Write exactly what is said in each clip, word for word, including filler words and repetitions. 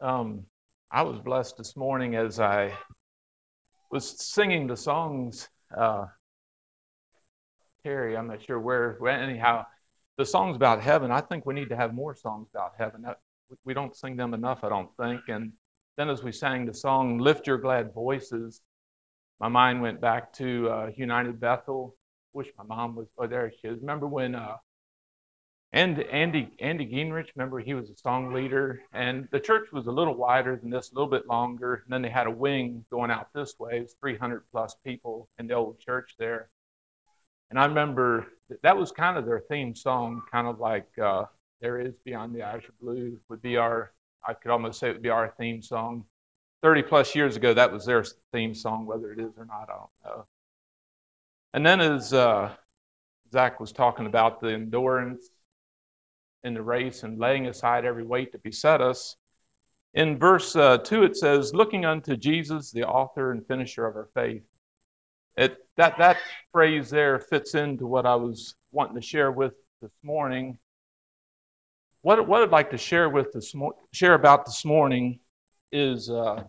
Um, I was blessed this morning as I was singing the songs. Uh, Terry, I'm not sure where, well, anyhow, the songs about heaven. I think we need to have more songs about heaven. That, we don't sing them enough, I don't think. And then as we sang the song, Lift Your Glad Voices, my mind went back to uh, United Bethel. Wish my mom was, oh, there she is. Remember when uh, And Andy Andy Gingrich, remember he was a song leader, and the church was a little wider than this, a little bit longer. And then they had a wing going out this way. It was three hundred plus people in the old church there. And I remember that, that was kind of their theme song, kind of like uh, "There Is Beyond the Azure Blue" would be our. I could almost say it would be our theme song. Thirty plus years ago, that was their theme song. Whether it is or not, I don't know. And then as uh, Zach was talking about the endurance in the race and laying aside every weight that beset us. In verse uh, two, it says, looking unto Jesus, the author and finisher of our faith. It, that, that phrase there fits into what I was wanting to share with this morning. What, what I'd like to share with this, share about this morning is uh,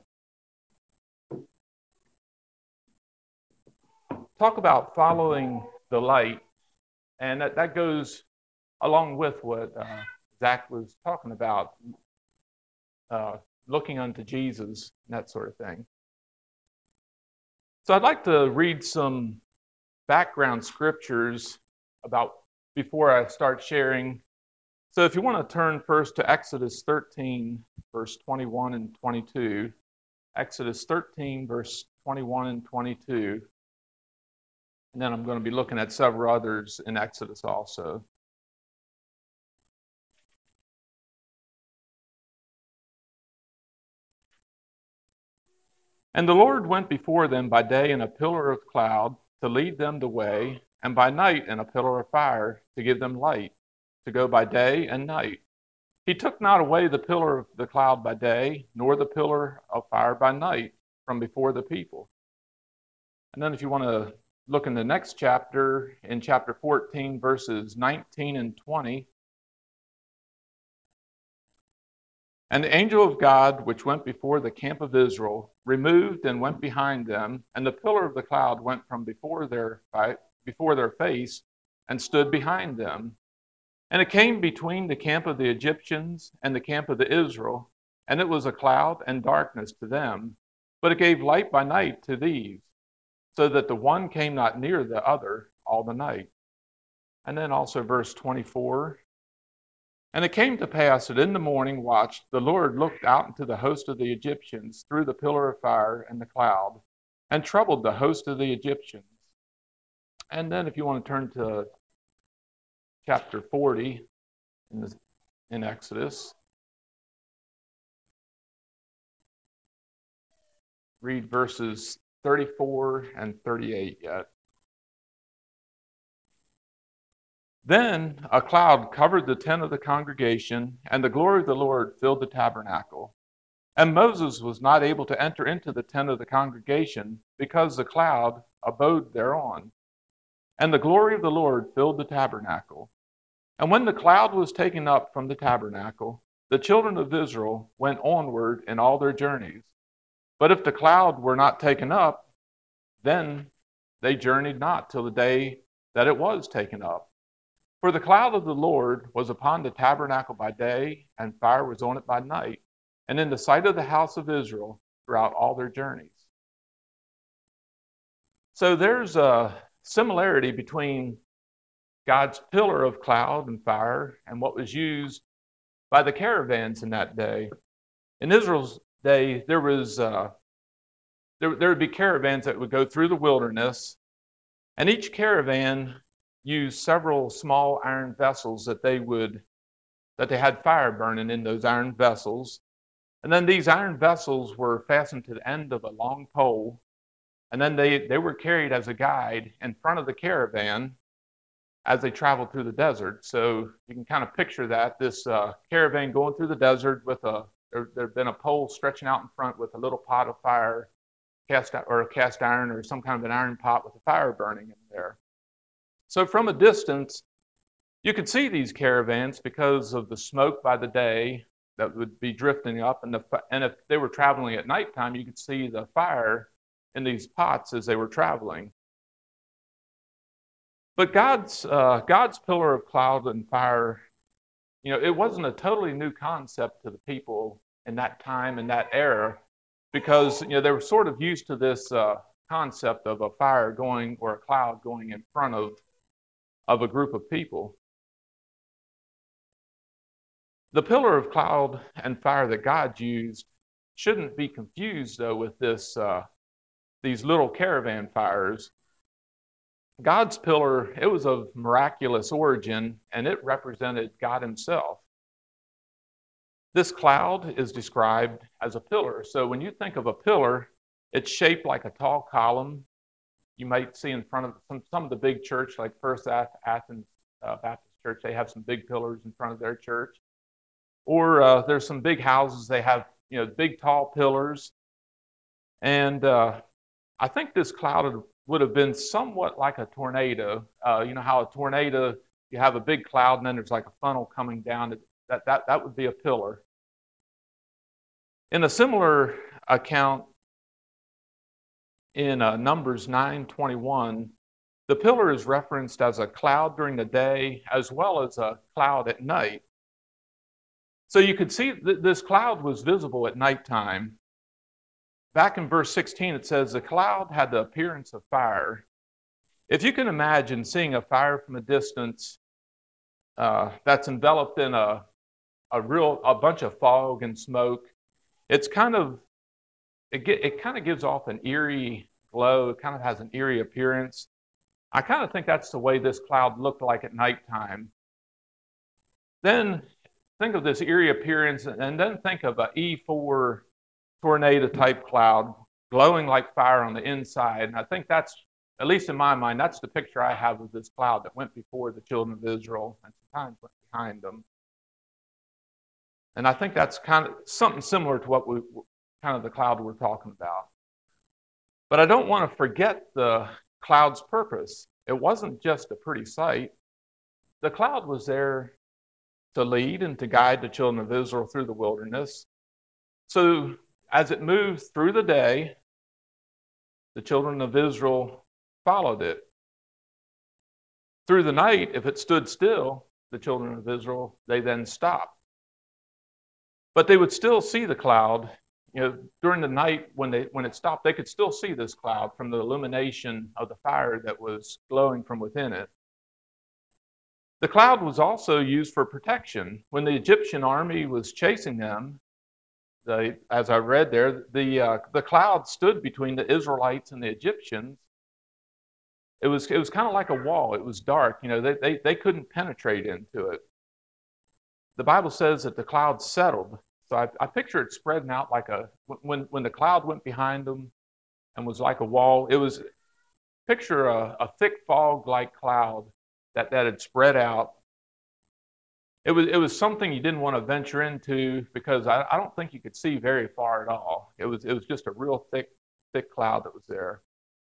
talk about following the light. And that, that goes along with what uh, Zach was talking about, uh, looking unto Jesus, and that sort of thing. So I'd like to read some background scriptures about before I start sharing. So if you want to turn first to Exodus thirteen, verse twenty-one and twenty-two. Exodus thirteen, verse twenty-one and twenty-two. And then I'm going to be looking at several others in Exodus also. And the Lord went before them by day in a pillar of cloud to lead them the way, and by night in a pillar of fire to give them light, to go by day and night. He took not away the pillar of the cloud by day, nor the pillar of fire by night from before the people. And then if you want to look in the next chapter, in chapter fourteen, verses nineteen and twenty, and the angel of God, which went before the camp of Israel, removed and went behind them, and the pillar of the cloud went from before their before their face and stood behind them. And it came between the camp of the Egyptians and the camp of the Israel, and it was a cloud and darkness to them, but it gave light by night to these, so that the one came not near the other all the night. And then also verse twenty-four. And it came to pass that in the morning watch, the Lord looked out into the host of the Egyptians through the pillar of fire and the cloud, and troubled the host of the Egyptians. And then if you want to turn to chapter forty in, the, in Exodus, read verses thirty-four and thirty-eight yet. Then a cloud covered the tent of the congregation, and the glory of the Lord filled the tabernacle. And Moses was not able to enter into the tent of the congregation, because the cloud abode thereon. And the glory of the Lord filled the tabernacle. And when the cloud was taken up from the tabernacle, the children of Israel went onward in all their journeys. But if the cloud were not taken up, then they journeyed not till the day that it was taken up. For the cloud of the Lord was upon the tabernacle by day, and fire was on it by night, and in the sight of the house of Israel throughout all their journeys. So there's a similarity between God's pillar of cloud and fire and what was used by the caravans in that day. In Israel's day, there was uh, there, there would be caravans that would go through the wilderness, and each caravan used several small iron vessels that they would that they had fire burning in those iron vessels. And then these iron vessels were fastened to the end of a long pole, and then they, they were carried as a guide in front of the caravan as they traveled through the desert. So you can kind of picture that, this uh, caravan going through the desert with a, there had been a pole stretching out in front with a little pot of fire, cast or a cast iron or some kind of an iron pot with a fire burning in there. So from a distance, you could see these caravans because of the smoke by the day that would be drifting up, and the and if they were traveling at nighttime, you could see the fire in these pots as they were traveling. But God's uh, God's pillar of cloud and fire, you know, it wasn't a totally new concept to the people in that time and that era, because you know they were sort of used to this uh, concept of a fire going or a cloud going in front of of a group of people. The pillar of cloud and fire that God used shouldn't be confused, though, with this uh, these little caravan fires. God's pillar, it was of miraculous origin, and it represented God himself. This cloud is described as a pillar. So when you think of a pillar, it's shaped like a tall column. You might see in front of some, some of the big church, like First Athens uh, Baptist Church, they have some big pillars in front of their church. Or uh, there's some big houses, they have, you know, big tall pillars. And uh, I think this cloud would have been somewhat like a tornado. Uh, you know how a tornado, you have a big cloud and then there's like a funnel coming down. That, that, that would be a pillar. In a similar account in uh, Numbers nine twenty-one, the pillar is referenced as a cloud during the day as well as a cloud at night. So you could see that this cloud was visible at nighttime. Back in verse sixteen, it says, the cloud had the appearance of fire. If you can imagine seeing a fire from a distance uh, that's enveloped in a, a real a bunch of fog and smoke, it's kind of it, get, it kind of gives off an eerie glow. It kind of has an eerie appearance. I kind of think that's the way this cloud looked like at nighttime. Then think of this eerie appearance, and then think of an E four tornado type cloud glowing like fire on the inside. And I think that's, at least in my mind, that's the picture I have of this cloud that went before the children of Israel and sometimes went behind them. And I think that's kind of something similar to what we kind of the cloud we're talking about. But I don't want to forget the cloud's purpose. It wasn't just a pretty sight. The cloud was there to lead and to guide the children of Israel through the wilderness. So as it moved through the day, the children of Israel followed it. Through the night, if it stood still, the children of Israel, they then stopped. But they would still see the cloud. You know, during the night when they when it stopped, they could still see this cloud from the illumination of the fire that was glowing from within it. The cloud was also used for protection. When the Egyptian army was chasing them, the, as I read there, the uh, the cloud stood between the Israelites and the Egyptians. It was it was kind of like a wall. It was dark. You know, they, they they couldn't penetrate into it. The Bible says that the cloud settled. So I, I picture it spreading out like a when when the cloud went behind them and was like a wall. It was picture a, a thick fog-like cloud that that had spread out. It was it was something you didn't want to venture into because I, I don't think you could see very far at all. It was it was just a real thick thick cloud that was there.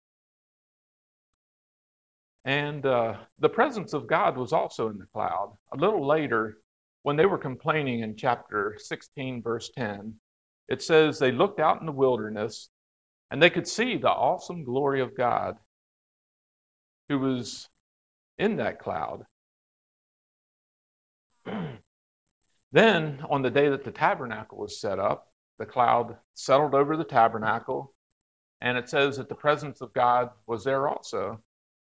And uh, the presence of God was also in the cloud. A little later, when they were complaining in chapter sixteen, verse ten, it says they looked out in the wilderness and they could see the awesome glory of God who was in that cloud. Then, on the day that the tabernacle was set up, the cloud settled over the tabernacle, and it says that the presence of God was there also.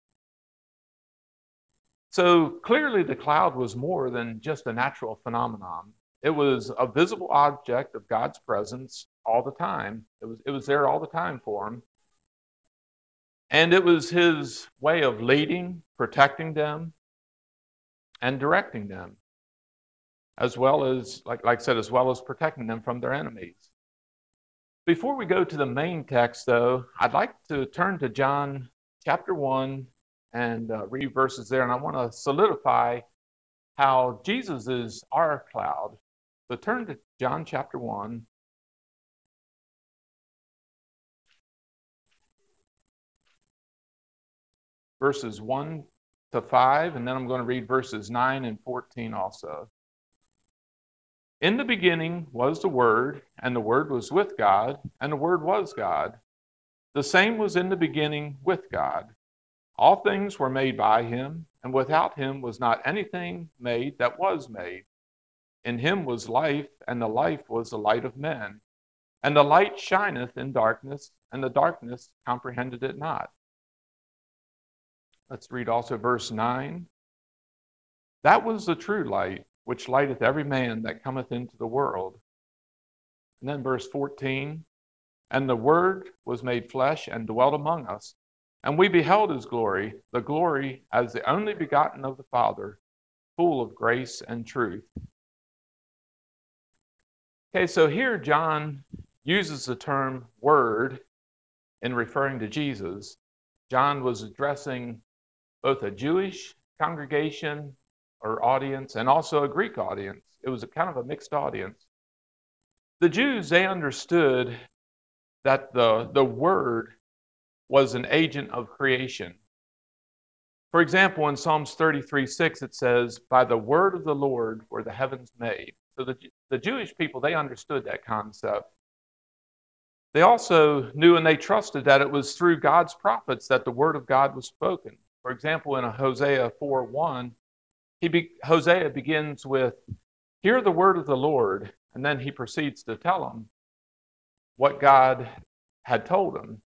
So clearly the cloud was more than just a natural phenomenon. It was a visible object of God's presence all the time. It was, it was there all the time for him. And it was his way of leading, protecting them, and directing them, as well as, like, like I said, as well as protecting them from their enemies. Before we go to the main text, though, I'd like to turn to John chapter one and uh, read verses there, and I want to solidify how Jesus is our cloud. So turn to John chapter one. Verses one to five, and then I'm going to read verses nine and fourteen also. In the beginning was the Word, and the Word was with God, and the Word was God. The same was in the beginning with God. All things were made by him, and without him was not anything made that was made. In him was life, and the life was the light of men. And the light shineth in darkness, and the darkness comprehended it not. Let's read also verse nine. That was the true light, which lighteth every man that cometh into the world. And then verse fourteen. And the Word was made flesh and dwelt among us. And we beheld his glory, the glory as the only begotten of the Father, full of grace and truth. Okay, so here John uses the term Word in referring to Jesus. John was addressing both a Jewish congregation or audience and also a Greek audience. It was a kind of a mixed audience. The Jews, they understood that the, the Word was an agent of creation. For example, in Psalms thirty-three six, it says, by the word of the Lord were the heavens made. So the, the Jewish people, they understood that concept. They also knew and they trusted that it was through God's prophets that the word of God was spoken. For example, in Hosea four one, he be, Hosea begins with, hear the word of the Lord, and then he proceeds to tell them what God had told him.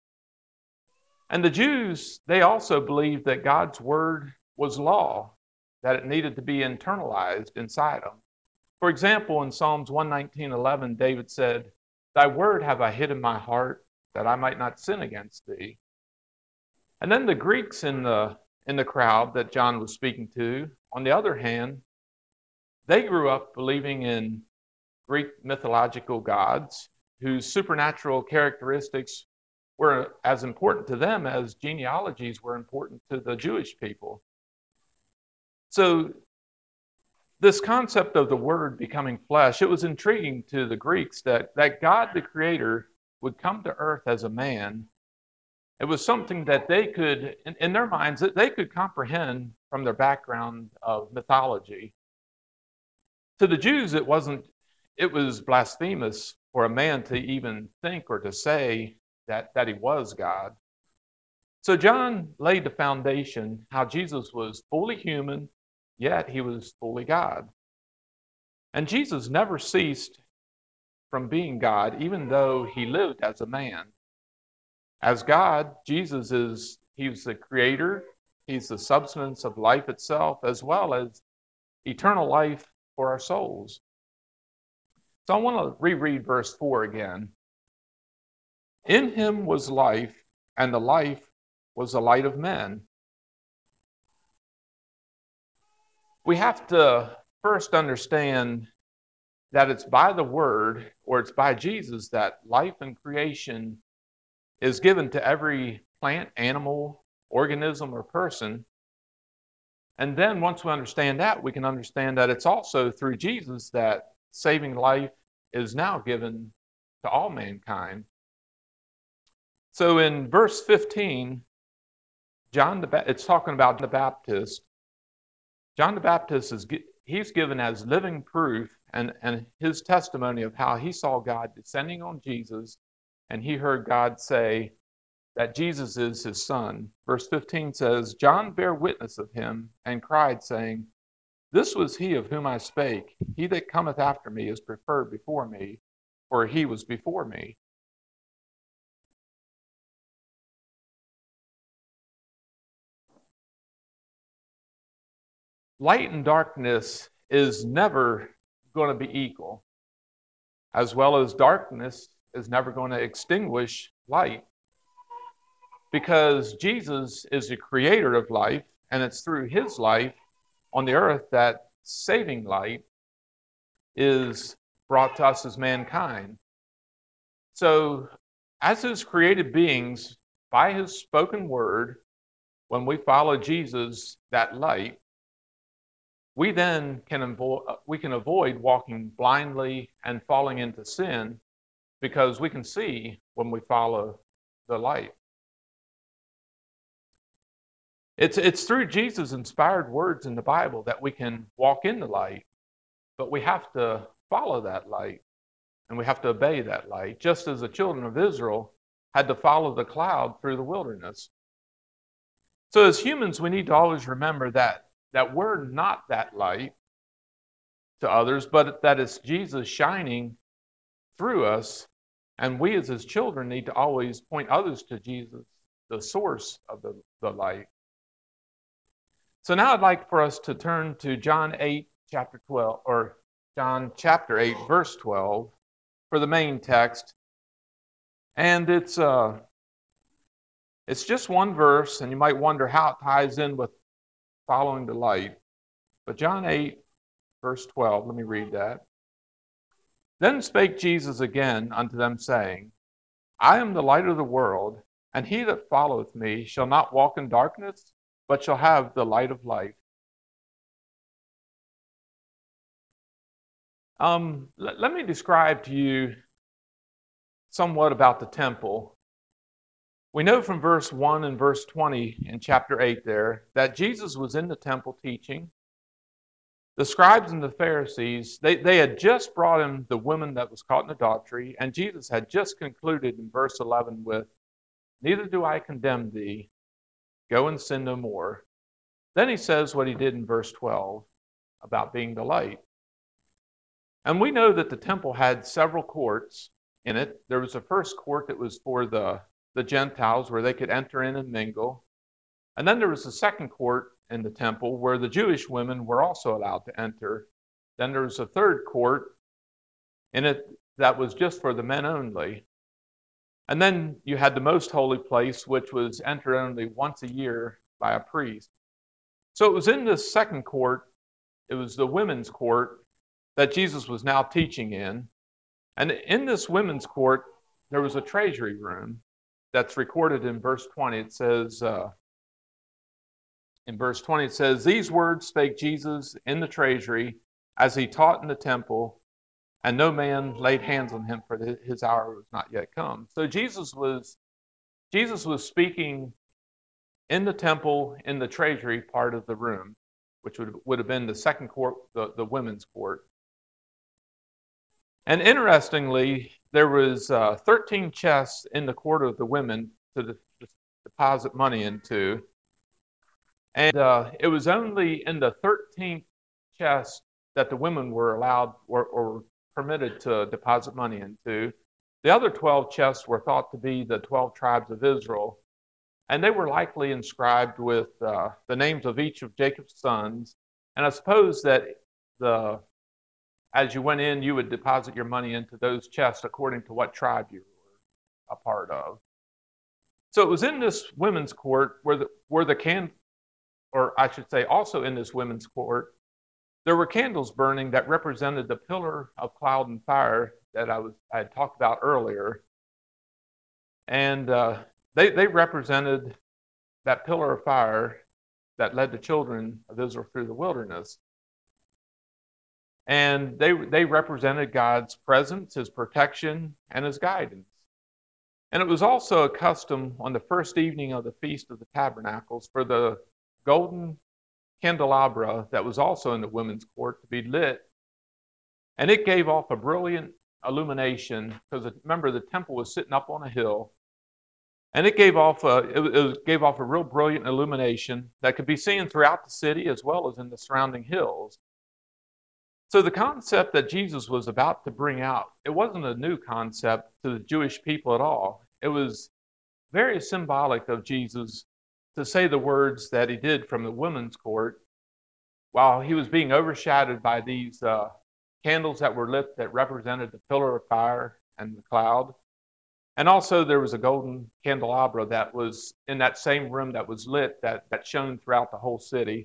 And the Jews, they also believed that God's word was law, that it needed to be internalized inside them. For example, in Psalms one nineteen eleven, David said, thy word have I hid in my heart, that I might not sin against thee. And then the Greeks in the, in the crowd that John was speaking to, on the other hand, they grew up believing in Greek mythological gods whose supernatural characteristics were as important to them as genealogies were important to the Jewish people. So this concept of the Word becoming flesh, it was intriguing to the Greeks that, that God the Creator would come to earth as a man. It was something that they could, in, in their minds, that they could comprehend from their background of mythology. To the Jews, it wasn't, it was blasphemous for a man to even think or to say that, that he was God. So John laid the foundation how Jesus was fully human, yet he was fully God. And Jesus never ceased from being God, even though he lived as a man. As God, Jesus is, he's the creator, he's the substance of life itself, as well as eternal life for our souls. So I want to reread verse four again. In him was life, and the life was the light of men. We have to first understand that it's by the Word, or it's by Jesus, that life and creation is given to every plant, animal, organism, or person. And then once we understand that, we can understand that it's also through Jesus that saving life is now given to all mankind. So in verse fifteen, John the ba- it's talking about the Baptist. John the Baptist is he's given as living proof and, and his testimony of how he saw God descending on Jesus, and he heard God say that Jesus is his son. Verse fifteen says, John bare witness of him and cried, saying, this was he of whom I spake. He that cometh after me is preferred before me, for he was before me. Light and darkness is never going to be equal, as well as darkness is never going to extinguish light. Because Jesus is the creator of life, and it's through his life on the earth that saving light is brought to us as mankind. So, as his created beings, by his spoken word, when we follow Jesus, that light, we then can avoid, we can avoid walking blindly and falling into sin, because we can see when we follow the light. It's, it's through Jesus' inspired words in the Bible that we can walk in the light, but we have to follow that light, and we have to obey that light, just as the children of Israel had to follow the cloud through the wilderness. So as humans, we need to always remember that, that we're not that light to others, but that it's Jesus shining through us, and we as his children need to always point others to Jesus, the source of the, the light. So now I'd like for us to turn to John eight, chapter twelve, or John chapter eight, verse twelve, for the main text. And it's uh, it's just one verse, and you might wonder how it ties in with following the light. But John eight, verse twelve, let me read that. Then spake Jesus again unto them, saying, I am the light of the world, and he that followeth me shall not walk in darkness, but shall have the light of life. Um, let, let me describe to you somewhat about the temple. We know from verse one and verse twenty in chapter eight there that Jesus was in the temple teaching. The scribes and the Pharisees, they, they had just brought him the woman that was caught in adultery, and Jesus had just concluded in verse eleven with, Neither do I condemn thee, go and sin no more. Then he says what he did in verse twelve about being the light. And we know that the temple had several courts in it. There was a first court that was for the, the Gentiles, where they could enter in and mingle. And then there was a second court in the temple where the Jewish women were also allowed to enter. Then there was a third court in it that was just for the men only. And then you had the most holy place, which was entered only once a year by a priest. So it was in this second court, it was the women's court, that Jesus was now teaching in. And in this women's court, there was a treasury room that's recorded in verse twenty. It says, uh, in verse twenty, it says, These words spake Jesus in the treasury as he taught in the temple, and no man laid hands on him, for his hour was not yet come. So Jesus was, Jesus was speaking in the temple, in the treasury part of the room, which would, would have been the second court, the, the women's court. And interestingly, there was uh, thirteen chests in the court of the women to de- deposit money into. And uh, it was only in the thirteenth chest that the women were allowed or, or permitted to deposit money into. The other twelve chests were thought to be the twelve tribes of Israel. And they were likely inscribed with uh, the names of each of Jacob's sons. And I suppose that the as you went in, you would deposit your money into those chests according to what tribe you were a part of. So it was in this women's court where the where the can, or I should say, also in this women's court, there were candles burning that represented the pillar of cloud and fire that I was I had talked about earlier, and uh, they they represented that pillar of fire that led the children of Israel through the wilderness. And they, they represented God's presence, his protection, and his guidance. And it was also a custom on the first evening of the Feast of the Tabernacles for the golden candelabra that was also in the women's court to be lit. And it gave off a brilliant illumination, because remember, the temple was sitting up on a hill. And it gave off a, it, it gave off a real brilliant illumination that could be seen throughout the city as well as in the surrounding hills. So the concept that Jesus was about to bring out, it wasn't a new concept to the Jewish people at all. It was very symbolic of Jesus to say the words that he did from the women's court while he was being overshadowed by these uh, candles that were lit that represented the pillar of fire and the cloud. And also there was a golden candelabra that was in that same room that was lit that, that shone throughout the whole city.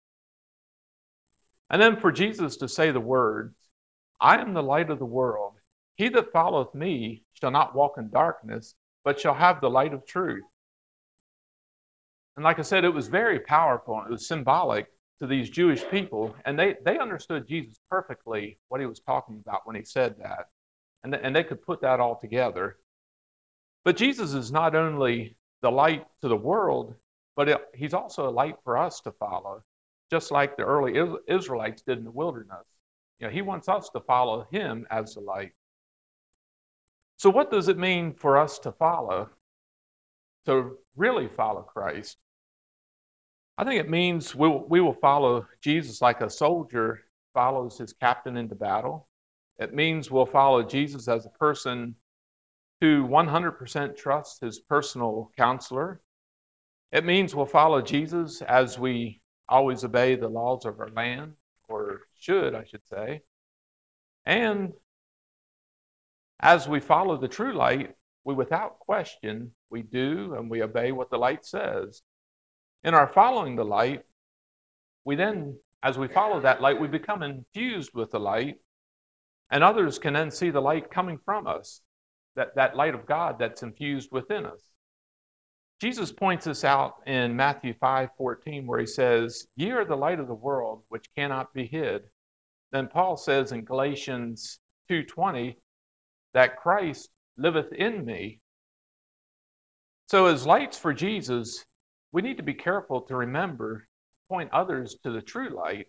And then for Jesus to say the words, I am the light of the world. He that followeth me shall not walk in darkness, but shall have the light of truth. And like I said, it was very powerful. It was symbolic to these Jewish people. And they, they understood Jesus perfectly, what he was talking about when he said that. And, and they could put that all together. But Jesus is not only the light to the world, but it, he's also a light for us to follow, just like the early Israelites did in the wilderness. You know, he wants us to follow him as the light. So what does it mean for us to follow, to really follow Christ? I think it means we'll, we will follow Jesus like a soldier follows his captain into battle. It means we'll follow Jesus as a person who one hundred percent trusts his personal counselor. It means we'll follow Jesus as we always obey the laws of our land, or should, I should say. And as we follow the true light, we without question, we do and we obey what the light says. In our following the light, we then, as we follow that light, we become infused with the light, and others can then see the light coming from us, that, that light of God that's infused within us. Jesus points this out in Matthew five fourteen, where he says, "Ye are the light of the world, which cannot be hid." Then Paul says in Galatians two twenty that Christ liveth in me. So as lights for Jesus, we need to be careful to remember, point others to the true light.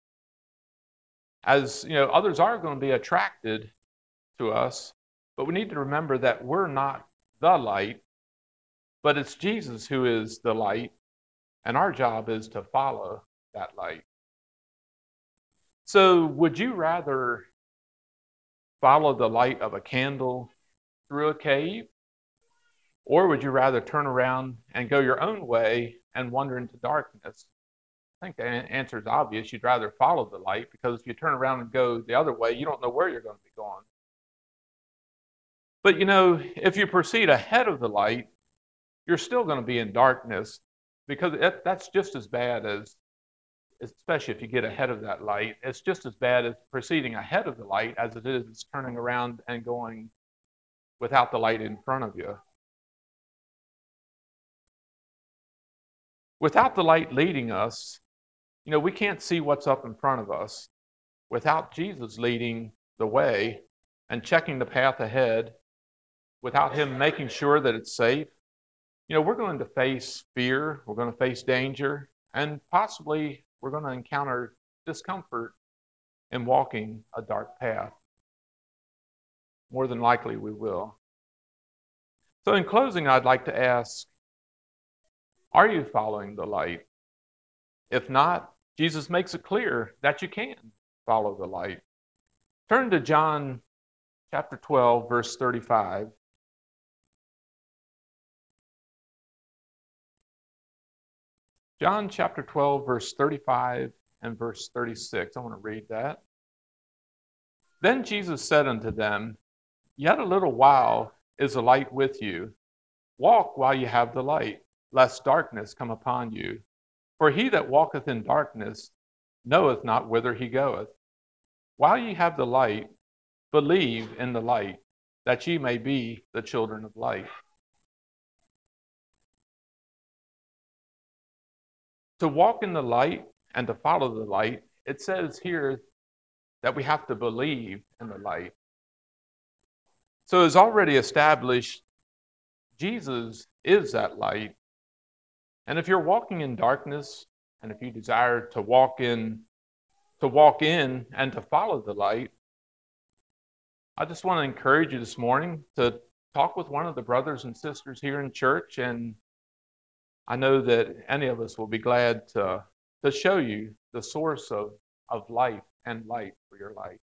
As you know, others are going to be attracted to us, but we need to remember that we're not the light, but it's Jesus who is the light, and our job is to follow that light. So would you rather follow the light of a candle through a cave, or would you rather turn around and go your own way and wander into darkness? I think the answer is obvious. You'd rather follow the light, because if you turn around and go the other way, you don't know where you're going to be going. But you know, if you proceed ahead of the light, you're still going to be in darkness, because it, that's just as bad as, especially if you get ahead of that light, it's just as bad as proceeding ahead of the light as it is turning around and going without the light in front of you. Without the light leading us, you know, we can't see what's up in front of us. Without Jesus leading the way and checking the path ahead, without him making sure that it's safe, you know, we're going to face fear, we're going to face danger, and possibly we're going to encounter discomfort in walking a dark path. More than likely we will. So in closing, I'd like to ask, are you following the light? If not, Jesus makes it clear that you can follow the light. Turn to John chapter twelve, verse thirty-five. John chapter twelve, verse thirty-five and verse thirty-six. I want to read that. Then Jesus said unto them, Yet a little while is the light with you. Walk while you have the light, lest darkness come upon you. For he that walketh in darkness knoweth not whither he goeth. While ye have the light, believe in the light, that ye may be the children of light. To walk in the light and to follow the light, it says here that we have to believe in the light. So as already established, Jesus is that light. And if you're walking in darkness, and if you desire to walk in, to walk in and to follow the light, I just want to encourage you this morning to talk with one of the brothers and sisters here in church, and I know that any of us will be glad to, to show you the source of, of life and light for your life.